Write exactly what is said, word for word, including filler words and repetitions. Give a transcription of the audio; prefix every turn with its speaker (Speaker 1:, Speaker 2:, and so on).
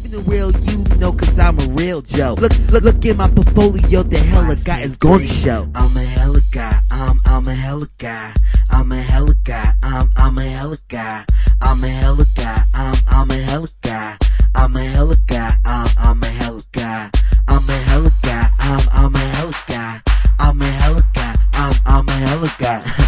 Speaker 1: even the real you know, cause I'm a real Joe. Look, look, look at my portfolio, the hell I got is going to show. I'm a hella guy, I'm, I'm a hella guy. I'm a hella guy, I'm, I'm a hella guy. I'm a hella guy, I'm, I'm a hella guy. I'm a hella guy, I'm, I'm a hella guy. I'm a hella guy, I'm, I'm a hella guy. I'm a hella guy, I'm, I'm a hella guy.